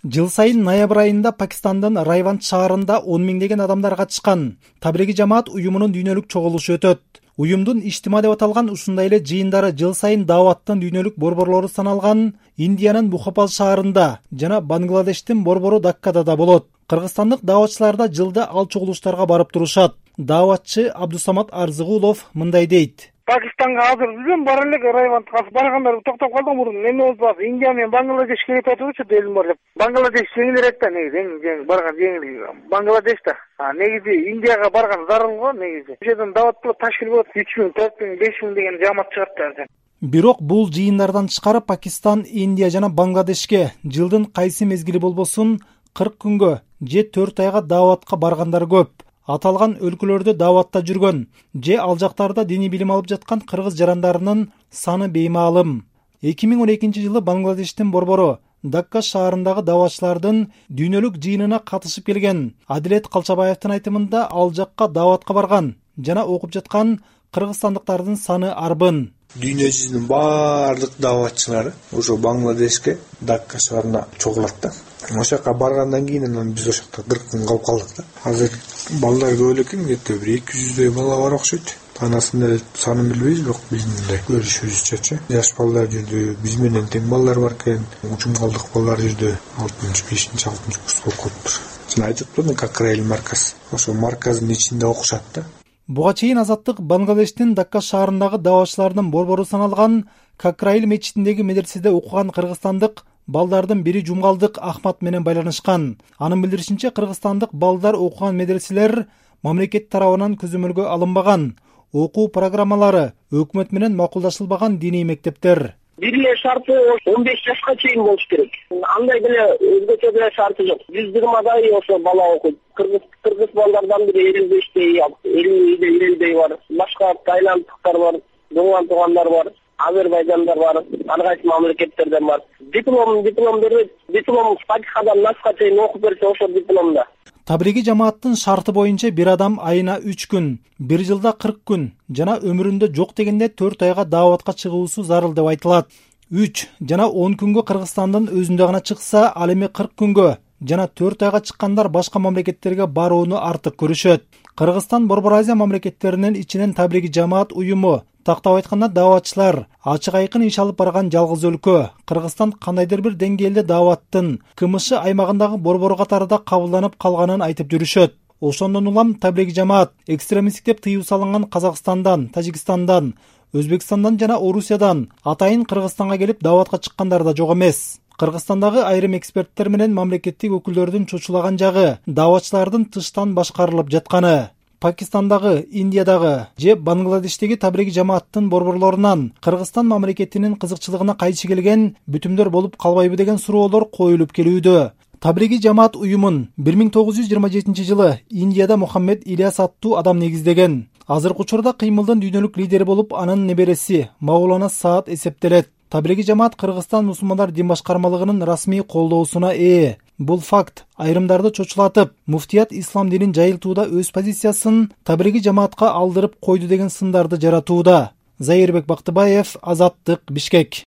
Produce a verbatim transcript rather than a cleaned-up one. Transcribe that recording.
Жыл сайын ноябрь айында Пакистандын Райванд шаарында он миңдеген адамдар катышкан Табриги жамаат уюмунун дүйнөлүк чогулушу өтөт. Уюмдун иштима деп аталган ушундай эле жыйындары жыл сайын дааваттын дүйнөлүк борборлору саналган Индиянын Бхопал шаарында жана Бангладештин борбору Даккада да болот. Кыргызстандык дааватчылар да жылда ал чогулуштарга барып турушат. Дааватчы Абдусамат Арзыгулов мындай дейт. Пакистанга азыр билем бар элек Райвандга баргандар токтоп калдым мурун. Эме болду? Индия менен Бангладеш келип атышчу делим бар деп. Бангладеш жеңилирээк да негизи, барган жеңил. Бангладеш да. А негизи Индияга барган зарыл го негизи. Бу жерден дават болот, ташкил болот үч миң, төрт миң, беш миң деген жамаат чыгат да. Бирок бул жыйындардан тышкары Пакистан, Индия жана Бангладешке жылдын кайсы мезгили болбосун кырк күнгө же төрт айга дааватка баргандар көп. Аталган өлкөлөрдө дааватта жүргөн же ал жактарда диний билим алып жаткан кыргыз жарандарынын саны беймаалым. эки миң он экинчи жылы Бангладештин борбору Дакка шаарындагы дааватчылардын дүйнөлүк жыйынына катышып келген Адилет Калчабаевдин айтымында ал жакка дааватка барган жана окуп жаткан кыргызстандыктардын саны арбын. Дүйнө жүзүнүн баардык дааватчылары ошо Бангладешке Дакка шаарына чогулат да. Ошо жака баргандан кийин анан биз ошо жакта кырк күн калып калдык да. Азыр балдар көп эле экен, где-то бир эки жүздөй бала бар окшойт. Танасынын санын билбейбиз, бирок биздин мындай көрүшүбүзчөчү жаш балдар жүрдү, биз менен тең балдар бар экен, учумгалдык балдар жүрдү, алтынчы, бешинчи, алтынчы курста окуптур. Жана айтыптыр, Какраил марказ. Ошо марказдын ичинде окушат да. Буга чейин Азаттык Бангладештин Дакка шаарындагы дааватчылардын борбору саналган Какраил мечитиндеги медреседе окуган кыргызстандык балдардын бири Жумгалдык Ахмат менен байланышкан. Анын билдиришинче, кыргызстандык балдар окуган медреселер мамлекет тарабынан көзөмөлгө алынбаган, окуу программалары өкмөт менен макулдашылбаган диний мектептер. Бир эле шарты он беш жашка чейин болуш керек. Андай деле өзгөчө деле шарты жок. жүз жыйырмадай ошо бала окуйт. Кыргыз кыргыз балдардан бири элүү бештей, элүүдөй, элүүдөй бар. Башка тайландтыктар бар, Дунган туугандар бар, Азербайжандар бар, ар кайсы мамлекеттерден бар. Диплом, диплом берет, диплом Фатихадан Насқа чейин окуп берсе ошо дипломда. Табриги жамааттын шарты боюнча бир адам айына үч күн, бир жылда кырк күн жана өмүрүндө жок дегенде төрт айга дааватка чыгуусу зарыл деп айтылат. үч жана он күнгө Кыргызстандын өзүндө гана чыкса, ал эми кырк күнгө жана төрт айга чыккандар башка мамлекеттерге барууну артык көрүшөт. Кыргызстан Борбор Азия мамлекеттеринин ичинен Табриги жамаат уюму, тактап айтканда дааватчылар ачык айкын иш алып барган жалгыз өлкө. Кыргызстан кандайдыр бир деңгээлде дааваттын КМШ аймагындагы борбору катарында кабылданып калганын айтып жүрүшөт. Ошондон улам Табриги жамаат экстремисттик деп тыюу салынган Казакстандан, Тажикстандан, Өзбекстандан жана Орусиядан атайын Кыргызстанга келип дааватка чыккандар да жок эмес. Кыргызстандагы айрым эксперттер менен мамлекеттик өкүлдөрдүн чочулаган жагы дааватчылардын тыштан башкарылып жатканы. Пакистандагы, Индиядагы же Бангладештеги Табриги жамааттын борборлорунан Кыргызстан мамлекетинин кызыкчылыгына кайчы келген бүтүмдөр болуп калбайбы деген суроолор коюлуп келүүдө. Табриги жамаат уюмун бир миң тогуз жүз жыйырма жетинчи жылы Индияда Мухаммед Ильяс аттуу адам негиздеген. Азыркы учурда кыймылдын дүйнөлүк лидери болуп анын небереси Маулана Саад эсептелет. Табриги жамаат Кыргызстан мусулмандар дин башкармалыгынын расмий колдоосуна ээ. Бул факт айрымдарды чочулатып, муфтият ислам динин жайылтууда өз позициясын Табриги жамаатка алдырып койду деген сындарды жаратууда. Зайырбек Бактыбаев, Азаттык, Бишкек.